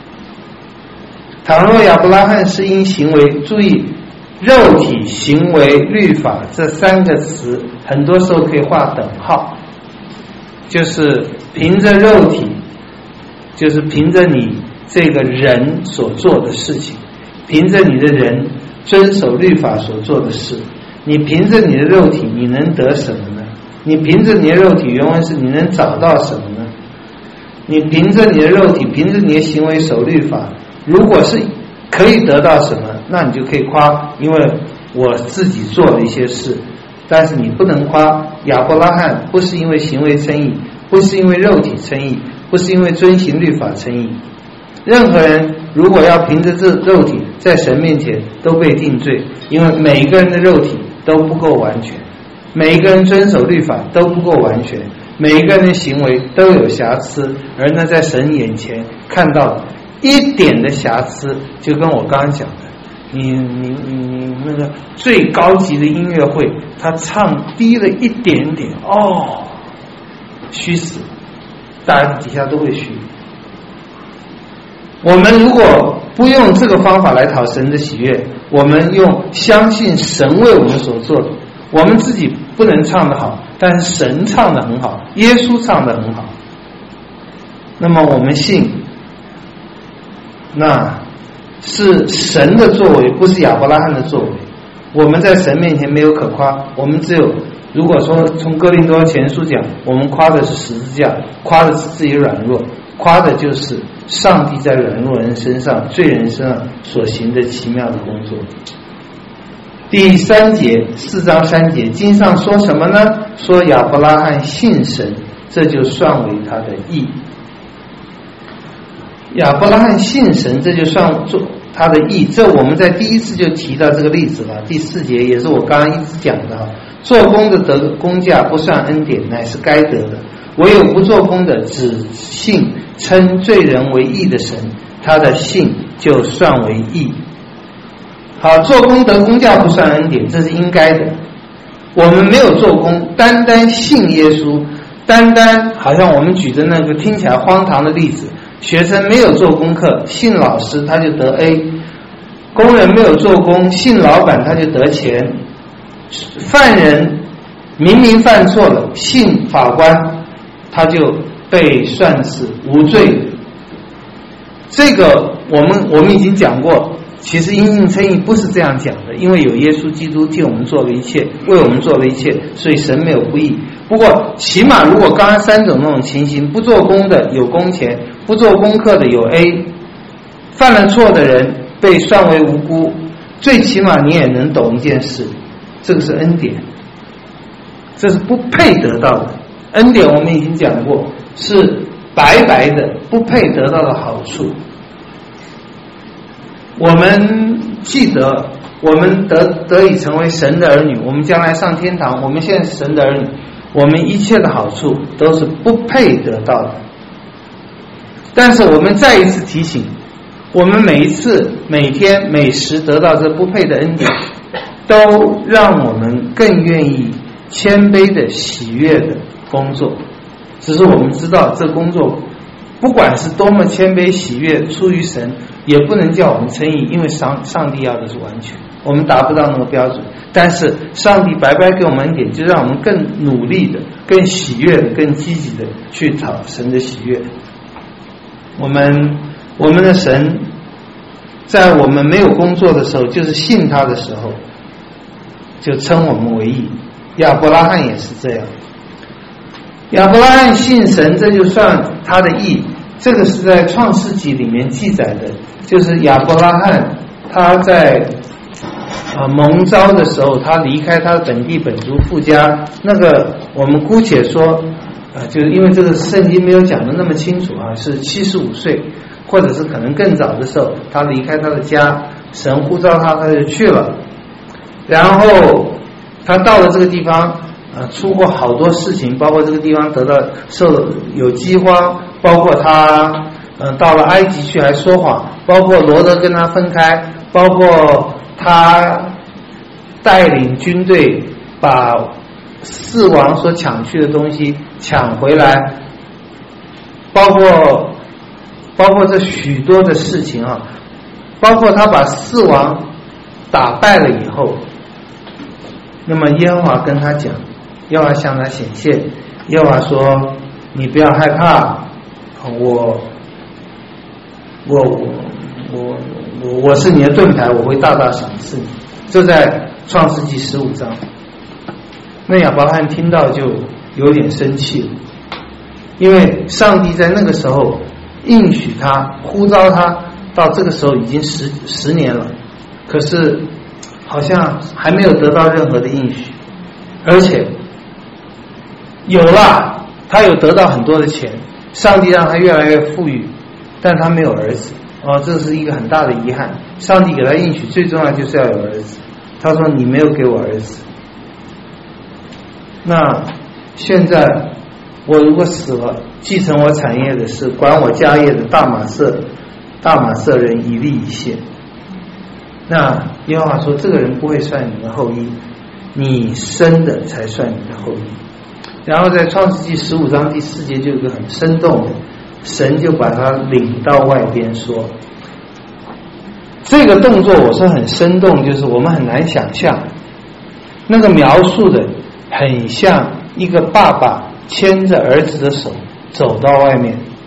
倘若亚伯拉罕是因行为，注意肉体、行为、律法这三个词很多时候可以画等号，就是凭着肉体，就是凭着你这个人所做的事情，凭着你的人遵守律法所做的事，你凭着你的肉体你能得什么呢？你凭着你的肉体，原文是你能找到什么呢？你凭着你的肉体，凭着你的行为守律法，如果是可以得到什么，那你就可以夸，因为我自己做了一些事。但是你不能夸亚伯拉罕，不是因为行为称义，不是因为肉体称义，不是因为遵行律法称义。任何人如果要凭着这肉体在神面前都被定罪，因为每一个人的肉体都不够完全，每一个人遵守律法都不够完全，每一个人的行为都有瑕疵，而那在神眼前看到一点的瑕疵，就跟我刚刚讲的，你你你你那个最高级的音乐会，他唱低了一点点，哦，虚死，大家底下都会虚。我们如果不用这个方法来讨神的喜悦，我们用相信神为我们所做的，我们自己不能唱得好，但是神唱得很好，耶稣唱得很好。 那么我们信，那是神的作为，不是亚伯拉罕的作为。我们在神面前没有可夸，我们只有，如果说从哥林多前书讲，我们夸的是十字架，夸的是自己软弱，夸的就是上帝在软弱人身上、罪人身上所行的奇妙的工作。第三节，四章三节，经上说什么呢？说亚伯拉罕信神，这就算为他的义。亚伯拉罕信神，这就算做他的义。这我们在第一次就提到这个例子了。第四节也是我刚刚一直讲的，做工的得工价不算恩典，乃是该得的；唯有不做工的，只信称罪人为义的神，他的信就算为义。好，做工得工价不算恩典，这是应该的。我们没有做工，单单信耶稣，单单好像我们举的那个听起来荒唐的例子，学生没有做功课，信老师他就得 A， 工人没有做工，信老板他就得钱，犯人明明犯错了，信法官他就被算是无罪。这个我们我们已经讲过，其实因信称义不是这样讲的，因为有耶稣基督替我们做了一切，为我们做了一切，所以神没有不义。不过起码如果刚刚三种那种情形，不做工的有工钱，不做功课的有 A， 犯了错的人被算为无辜，最起码你也能懂一件事，这个是恩典，这是不配得到的恩典。我们已经讲过，是白白的不配得到的好处。我们记得我们得得以成为神的儿女，我们将来上天堂，我们现在是神的儿女，我们一切的好处都是不配得到的。但是我们再一次提醒，我们每一次每天每时得到这不配的恩典，都让我们更愿意谦卑的喜悦的工作。只是我们知道这工作不管是多么谦卑喜悦，出于神，也不能叫我们称义，因为上上帝要的是完全，我们达不到那个标准。但是上帝白白给我们恩典，就让我们更努力的、更喜悦的、更积极的去讨神的喜悦。我们我们的神在我们没有工作的时候，就是信他的时候，就称我们为义。亚伯拉罕也是这样，亚伯拉罕信神，这就算他的义。这个是在创世纪里面记载的，就是亚伯拉罕他在呃蒙召的时候，他离开他的本地本族父家，那个我们姑且说啊、呃，就是因为这个圣经没有讲的那么清楚啊，是七十五岁，或者是可能更早的时候，他离开他的家，神呼召他，他就去了。然后他到了这个地方，呃，出过好多事情，包括这个地方得到受有饥荒，包括他呃到了埃及去还说谎，包括罗德跟他分开，包括他带领军队把四王所抢去的东西抢回来，包括包括这许多的事情啊，包括他把四王打败了以后，那么耶和华跟他讲，耶和华向他显现，耶和华说你不要害怕，我我我我我是你的盾牌，我会大大赏赐你。这在创世纪十五章。那亚伯拉罕听到就有点生气了，因为上帝在那个时候应许他，呼召他，到这个时候已经十十年了，可是好像还没有得到任何的应许，而且有了，他有得到很多的钱，上帝让他越来越富裕，但他没有儿子，哦，这是一个很大的遗憾。上帝给他应许最重要就是要有儿子，他说你没有给我儿子，那现在我如果死了，继承我产业的是管我家业的大马色大马色人以利以谢。那耶和华说这个人不会算你的后裔，你生的才算你的后裔。然后在创世纪十五章第四节就有一个很生动的，神就把他领到外边说，这个动作我说很生动，就是我们很难想象，那个描述的很像一个爸爸牵着儿子的手走到外面，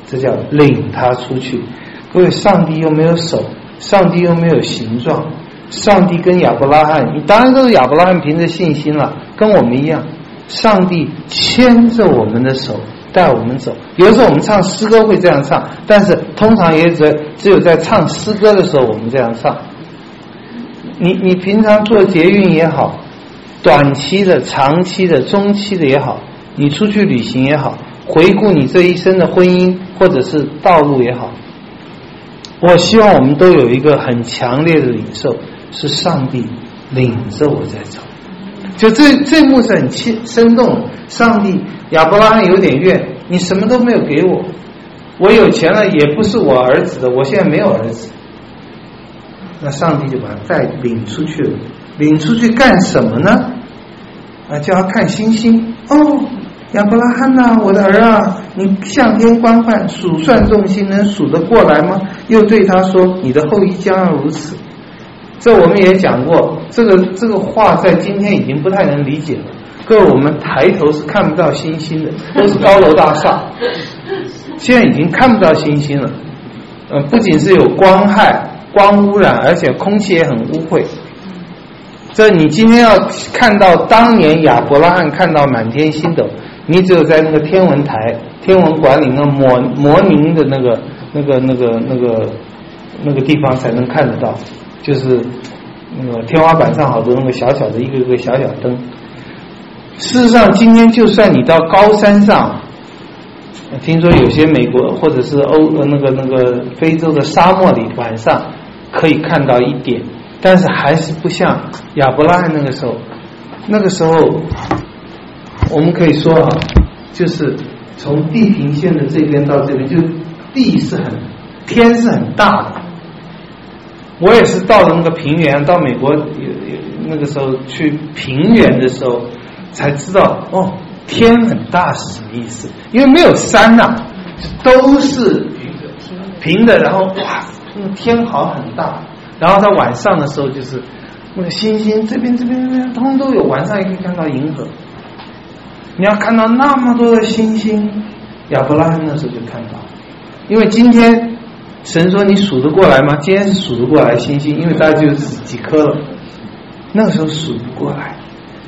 这叫领他出去。各位，上帝又没有手，上帝又没有形状，上帝跟亚伯拉罕，你当然都是亚伯拉罕凭着信心了，跟我们一样，上帝牵着我们的手带我们走。有的时候我们唱诗歌会这样唱，但是通常也只只有在唱诗歌的时候我们这样唱。你你平常做捷运也好，短期的、长期的、中期的也好，你出去旅行也好，回顾你这一生的婚姻或者是道路也好，我希望我们都有一个很强烈的领受，是上帝领着我在走。就这这幕是很生动。上帝，亚伯拉罕有点怨，你什么都没有给我，我有钱了也不是我儿子的，我现在没有儿子。那上帝就把他带领出去了，领出去干什么呢？啊，叫他看星星。哦，亚伯拉罕呐、啊，我的儿啊，你向天观看，数算众星，能数得过来吗？又对他说，你的后裔将要如此。这我们也讲过，这个这个话在今天已经不太能理解了。各位，我们抬头是看不到星星的，都是高楼大厦，现在已经看不到星星了。呃，不仅是有光害、光污染，而且空气也很污秽。这你今天要看到当年亚伯拉罕看到满天星斗，你只有在那个天文台、天文馆里那模模拟的那个、那个、那个、那个、那个地方才能看得到，就是那个天花板上好多那个小小的一个一个小小灯。事实上，今天就算你到高山上，听说有些美国或者是欧那个那个非洲的沙漠里，晚上可以看到一点，但是还是不像亚伯拉罕那个时候。那个时候，我们可以说啊，就是从地平线的这边到这边，就地是很天是很大的。我也是到了那个平原，到美国有有那个时候去平原的时候，才知道哦，天很大是什么意思？因为没有山呐、啊，都是平的，然后哇，那个天好很大。然后到晚上的时候，就是那个星星这边这边这边通通都有，晚上也可以看到银河。你要看到那么多的星星，亚伯拉罕那时候就看到，因为今天神说你数得过来吗？今天是数得过来星星，因为大概就几颗了，那个时候数不过来。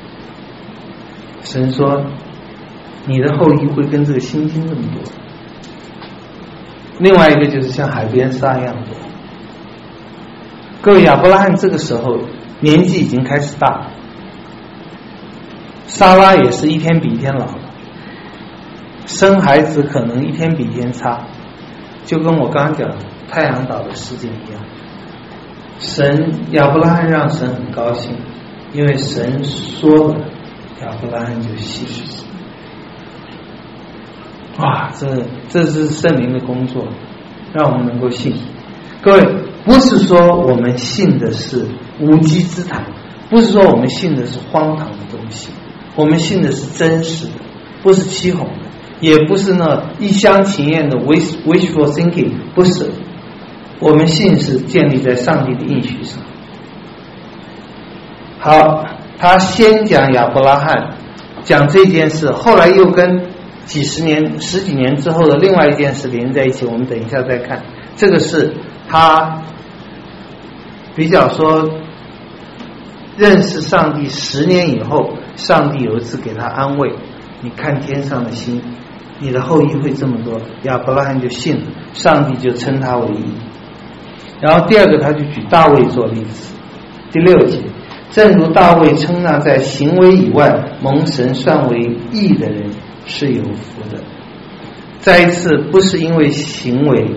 神说你的后裔会跟这个星星这么多。另外一个就是像海边沙一样多。各位，亚伯拉罕这个时候年纪已经开始大了，撒拉也是一天比一天老了，生孩子可能一天比一天差，就跟我刚刚讲太阳岛的事件一样。神亚伯拉罕让神很高兴，因为神说了，亚伯拉罕就信。哇，这这是圣灵的工作，让我们能够信。各位，不是说我们信的是无稽之谈，不是说我们信的是荒唐的东西，我们信的是真实的，不是欺哄的，也不是那一厢情愿的 wish wishful thinking， 不是。我们信是建立在上帝的应许上。好，他先讲亚伯拉罕，讲这件事，后来又跟几十年、十几年之后的另外一件事连在一起，我们等一下再看。这个是他比较说认识上帝十年以后，上帝有一次给他安慰，你看天上的星，你的后裔会这么多。亚伯拉罕就信了，上帝就称他为义。然后第二个，他就举大卫做例子。第六节，正如大卫称那在行为以外蒙神算为义的人是有福的。再一次，不是因为行为，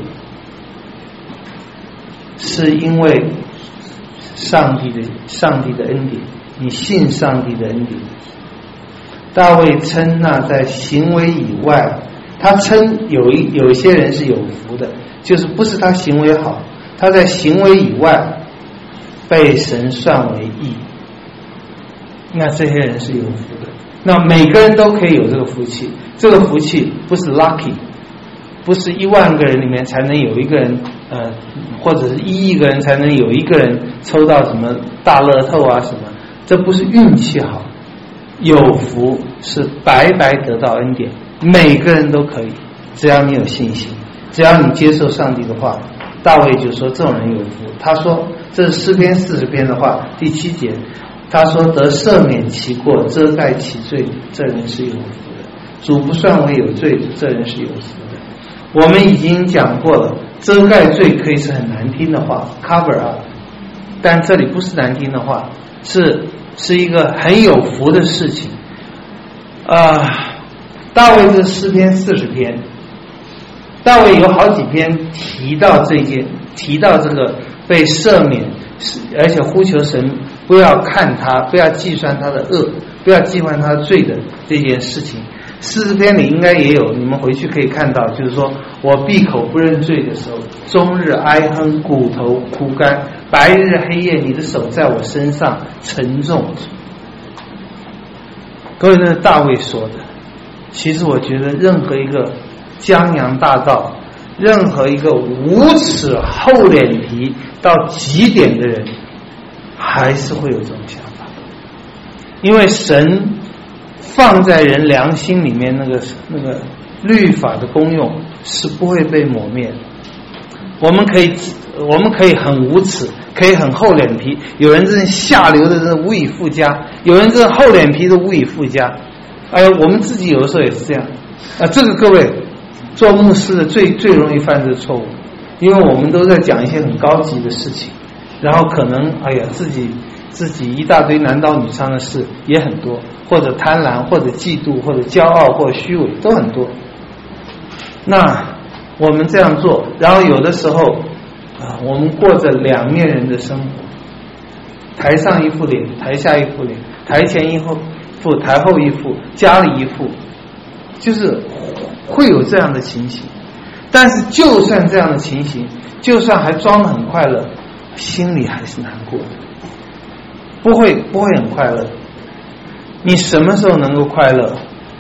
是因为上帝的上帝的恩典，你信上帝的恩典。大卫称那在行为以外，他称有一有一些人是有福的，就是不是他行为好，他在行为以外被神算为义，那这些人是有福的。那每个人都可以有这个福气，这个福气不是 lucky， 不是一万个人里面才能有一个人，呃，或者是一亿个人才能有一个人抽到什么大乐透啊什么，这不是运气好，有福是白白得到恩典，每个人都可以，只要你有信心。 只要你接受上帝的话，大卫就说这种人有福。他说这是诗篇四十篇的话，第七节，他说得赦免其过，遮盖其罪，这人是有福的。主不算为有罪，这人是有福的。我们已经讲过了，遮盖罪可以是很难听的话 cover up， 但这里不是难听的话，是是一个很有福的事情啊、呃。大卫这诗篇四十篇，大卫有好几篇提到这件，提到这个被赦免，而且呼求神不要看他，不要计算他的恶，不要计算他的罪的这件事情。四十篇里应该也有，你们回去可以看到，就是说我闭口不认罪的时候，终日哀哼，骨头枯干，白日黑夜，你的手在我身上沉重。各位，那是大卫说的。其实我觉得任何一个江洋大盗，任何一个无耻厚脸皮到极点的人，还是会有这种想法，因为神放在人良心里面那个那个律法的功用是不会被抹灭的。我们可以我们可以很无耻，可以很厚脸皮，有人真是下流的人无以复加，有人真是厚脸皮的无以复加。哎呀，我们自己有的时候也是这样啊。这个各位做牧师的最最容易犯这个错误，因为我们都在讲一些很高级的事情，然后可能哎呀自己自己一大堆男盗女娼的事也很多，或者贪婪，或者嫉妒，或者骄傲，或者虚伪都很多。那我们这样做，然后有的时候啊，我们过着两面人的生活，台上一副脸，台下一副脸，台前一副，台后一副，家里一副，就是会有这样的情形。但是就算这样的情形，就算还装得很快乐，心里还是难过的，不会不会很快乐。你什么时候能够快乐？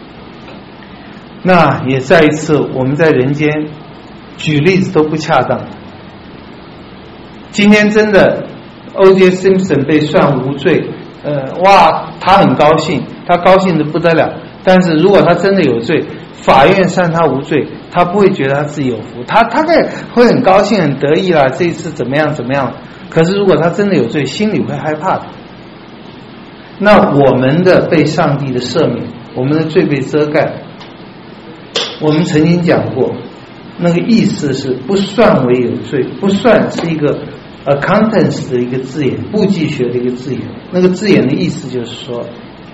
那也再一次，我们在人间举例子都不恰当。今天真的 O J Simpson 被算无罪，呃，哇，他很高兴，他高兴得不得了。但是如果他真的有罪，法院算他无罪，他不会觉得他自己有福，他他会很高兴很得意啦，这一次怎么样怎么样。可是如果他真的有罪，心里会害怕的。那我们的被上帝的赦免，我们的罪被遮盖，我们曾经讲过，那个意思是不算为有罪，不算是一个 accountants 的一个字眼，簿记学的一个字眼。那个字眼的意思就是说，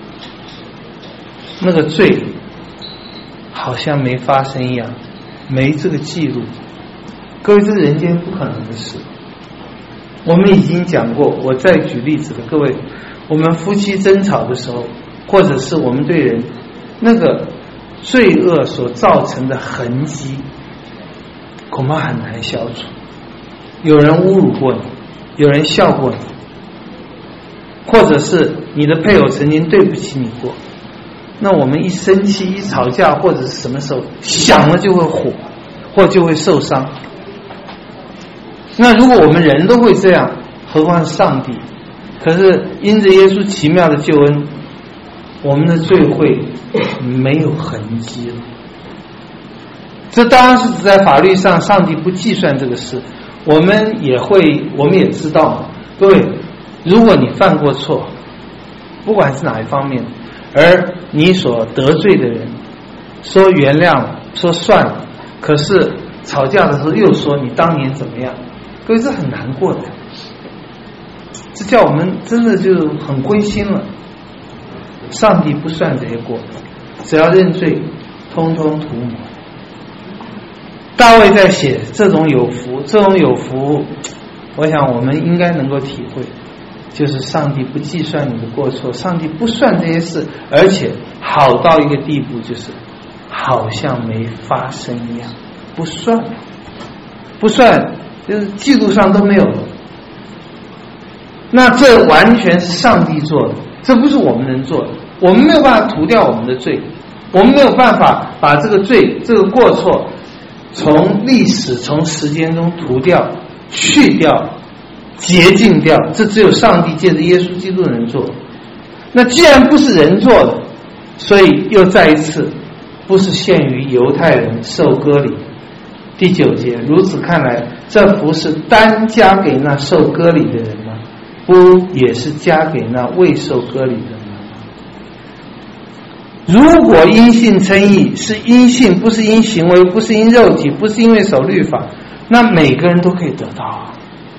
那个罪好像没发生一样，没这个记录。各位，这是人间不可能的事。我们已经讲过，我再举例子了。各位，我们夫妻争吵的时候，或者是我们对人那个罪恶所造成的痕迹，恐怕很难消除。有人侮辱过你，有人笑过你，或者是你的配偶曾经对不起你过，那我们一生气一吵架，或者是什么时候想了就会火，或就会受伤。那如果我们人都会这样，何况是上帝？可是因着耶稣奇妙的救恩，我们的罪会没有痕迹了。这当然是指在法律上，上帝不计算这个事。我们也会，我们也知道，各位，如果你犯过错，不管是哪一方面，而你所得罪的人说原谅，说算了，可是吵架的时候又说你当年怎么样，各位，这很难过的，这叫我们真的就很灰心了。上帝不算这些过，只要认罪，通通涂抹。大卫在写这种有福，这种有福，我想我们应该能够体会，就是上帝不计算你的过错，上帝不算这些事，而且好到一个地步，就是好像没发生一样，不算，不算，就是记录上都没有了。那这完全是上帝做的，这不是我们能做的。我们没有办法涂掉我们的罪，我们没有办法把这个罪、这个过错从历史、从时间中涂掉、去掉、洁净掉，这只有上帝借着耶稣基督能做。那既然不是人做的，所以又再一次不是限于犹太人受割礼， 第九节，如此看来，这福是单加给那受割礼的人吗？不也是加给那未受割礼的人吗？如果因信称义，是因信，不是因行为，不是因肉体，不是因为守律法，那每个人都可以得到啊。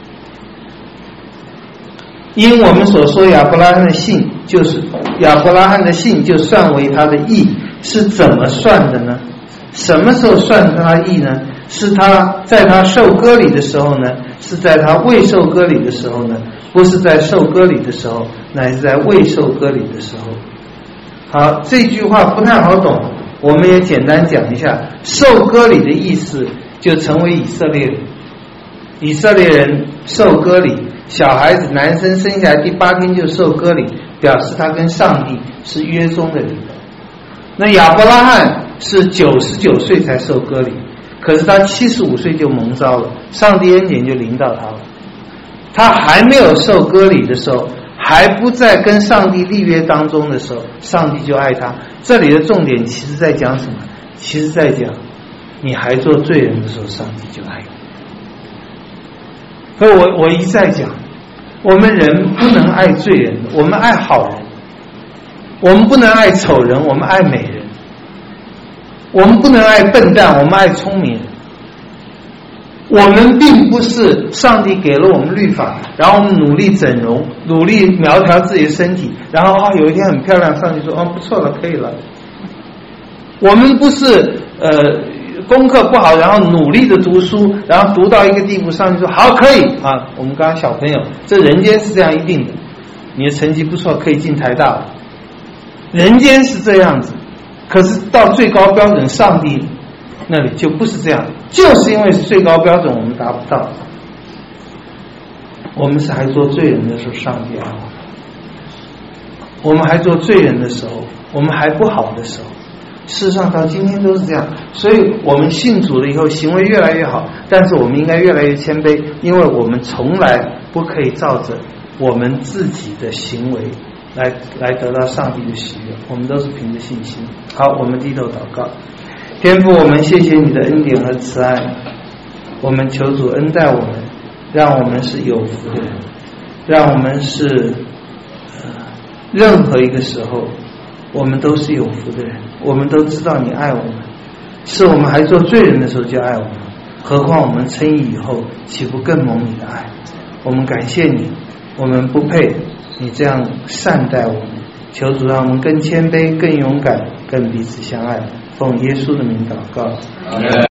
因我们所说亚伯拉罕的信，就是亚伯拉罕的信就算为他的义，是怎么算的呢？什么时候算他义呢？是他在他受割礼的时候呢？是在他未受割礼的时候呢？不是在受割礼的时候，乃是在未受割礼的时候。好，这句话不太好懂，我们也简单讲一下。受割礼的意思就成为以色列人，以色列人受割礼，小孩子男生生下来第八天就受割礼，表示他跟上帝是约中的人。那亚伯拉罕是九十九岁才受割礼，可是他七十五岁就蒙召了，上帝恩典就临到他了。他还没有受割礼的时候，还不在跟上帝立约当中的时候，上帝就爱他。这里的重点其实在讲什么？其实在讲你还做罪人的时候，上帝就爱你。所以我我一再讲，我们人不能爱罪人，我们爱好人；我们不能爱丑人，我们爱美人；我们不能爱笨蛋，我们爱聪明人。我们并不是上帝给了我们律法，然后我们努力整容，努力苗条自己的身体，然后啊有一天很漂亮，上帝说哦不错了，可以了。我们不是呃功课不好，然后努力的读书，然后读到一个地步，上帝说好可以啊。我们刚刚小朋友，这人间是这样一定的，你的成绩不错，可以进台大了。人间是这样子，可是到最高标准，上帝那里就不是这样，就是因为是最高标准我们达不到。我们是还做罪人的时候，上帝爱我们；我们还做罪人的时候，我们还不好的时候，事实上到今天都是这样。所以我们信主了以后，行为越来越好，但是我们应该越来越谦卑，因为我们从来不可以照着我们自己的行为来来得到上帝的喜悦，我们都是凭着信心。好，我们低头祷告。天父，我们谢谢你的恩典和慈爱，我们求主恩待我们，让我们是有福的人，让我们是、呃、任何一个时候我们都是有福的人。我们都知道你爱我们，是我们还做罪人的时候就爱我们，何况我们称义以后，岂不更蒙你的爱？我们感谢你，我们不配你这样善待我们，求主让我们更谦卑、更勇敢、更彼此相爱。奉耶稣的名祷告。